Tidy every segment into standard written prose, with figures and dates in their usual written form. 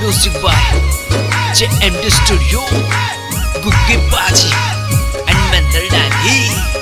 Music by JMD Studio, Gugge Baji and Mental Dandy.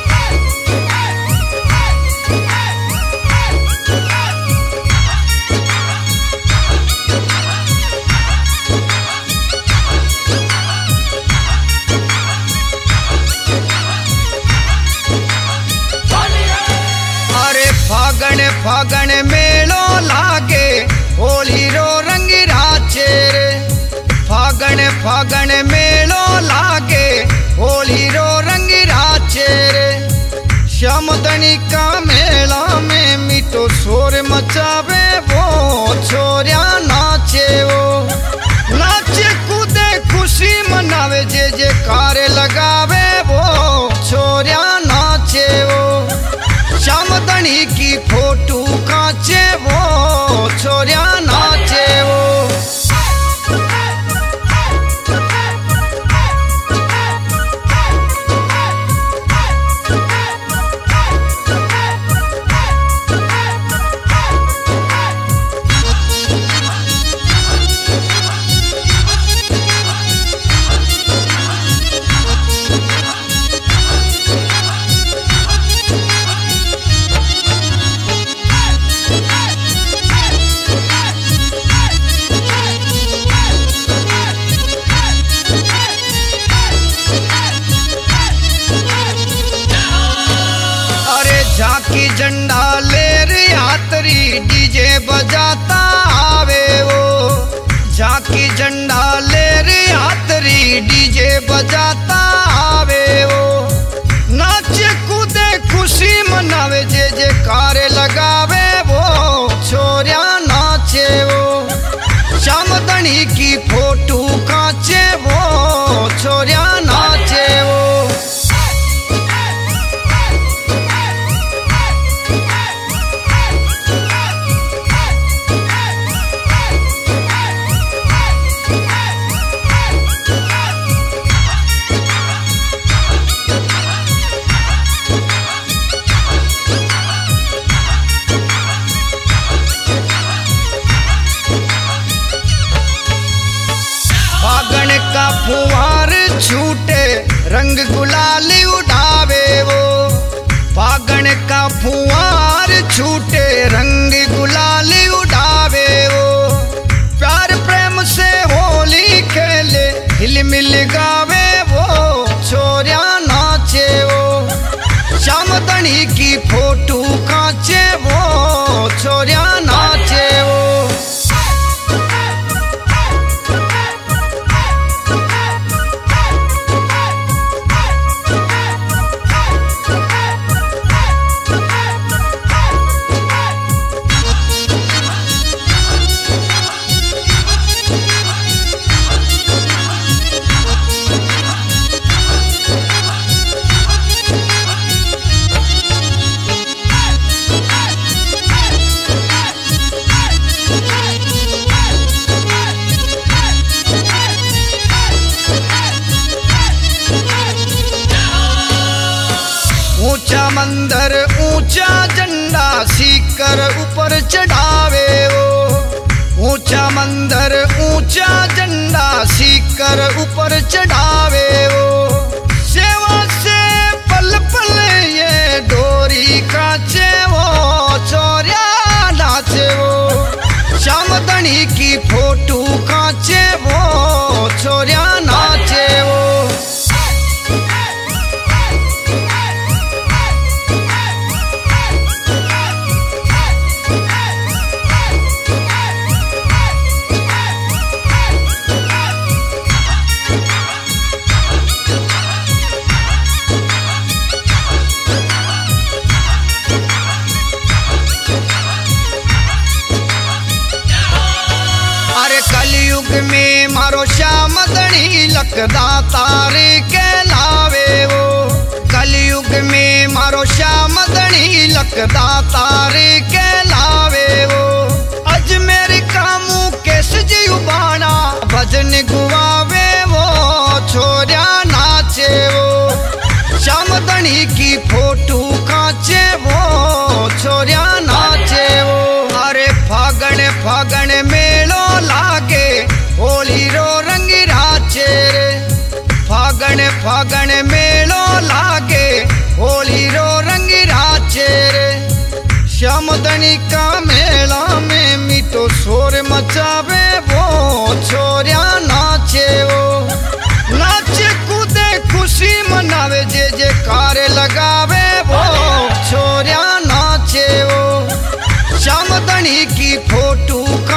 फागण मेलो लागे होली रो रंग राचे रे। फागण मेलो लागे होली रो रंग राचे रे। श्यामदनी का मेला में मीठो शोर मचावे वो छोरिया नाचे वो। नाचे कूदे खुशी मनावे जे जे कार लगावे वो छोरिया नाचे वो। श्यामदनी की फोटो काचे वो छोरिया नाचे वो। झांकी झंडा लेर यात्री डीजे बजाता आवे वो। झांकी झंडा लेर यात्री डीजे बजाता आवे वो। नाचे कूदे खुशी मनावे जे जे कार लगावे वो छोरिया नाचे वो। श्यामदनी की फोटो काचे वो छोरिया नाचे वो। का फुहार छूटे रंग गुलाल उड़ावे वो। फागण का फुहार छूटे रंग गुलाल उड़ावे वो। प्यार प्रेम से होली खेले हिल मिल गावे वो छोरिया नाचे वो। श्यामदनी की फोटो काचे वो छोरिया नाचे वो। ऊंचा मंदिर ऊंचा झंडा सीकर ऊपर चढ़ावे वो। ऊंचा मंदिर ऊंचा झंडा सीकर ऊपर चढ़ावे वो। सेवा से पल पल ये डोरी काचे वो छोरिया नाचे वो। श्यामदनी की फोटो काचे वो छोरिया नाचे वो। कलयुग में मारो श्यामदनी लकदा तारे के लावे वो। कलयुग में मारो श्यामदनी लकदा तारे के लावे वो। अजमेर का मुकेश जी उबाना भजन गुवावे वो छोरिया नाचे वो। श्यामदनी की फोटो काचे वो छोरिया नाचे वो। अरे फागण मेलो लागे श्यामदनी का मेला में मीठो शोर मचावे वो छोरिया नाचे वो नाचे कूदे खुशी मनावे जे जे कार लगावे वो छोरिया नाचे वो श्यामदनी की फोटो